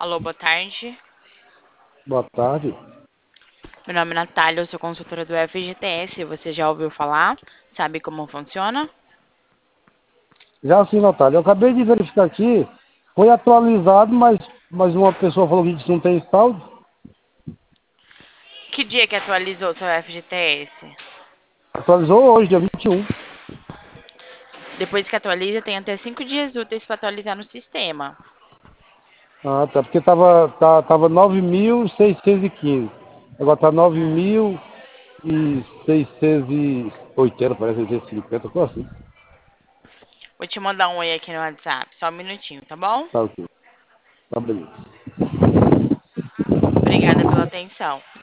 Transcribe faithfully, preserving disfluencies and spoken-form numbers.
Alô, boa tarde. Boa tarde. Meu nome é Natália, eu sou consultora do F G T S. Você já ouviu falar? Sabe como funciona? Já sim, Natália. Eu acabei de verificar aqui, foi atualizado, mas, mas uma pessoa falou que isso não tem saldo. Que dia que atualizou seu F G T S? Atualizou hoje, dia vinte e um. Depois que atualiza, tem até cinco dias úteis para atualizar no sistema. Ah, tá, porque tava, tá, tava nove mil seiscentos e quinze. Agora tá nove Hum. mil seiscentos e oitenta, parece seiscentos e cinquenta, coisa assim. Vou te mandar um oi aqui no WhatsApp, só um minutinho, tá bom? Tá ok. Tá beleza. Obrigada pela atenção.